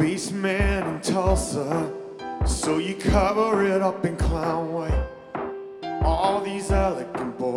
policeman in Tulsa, so you cover it up in clown white. All these elegant boys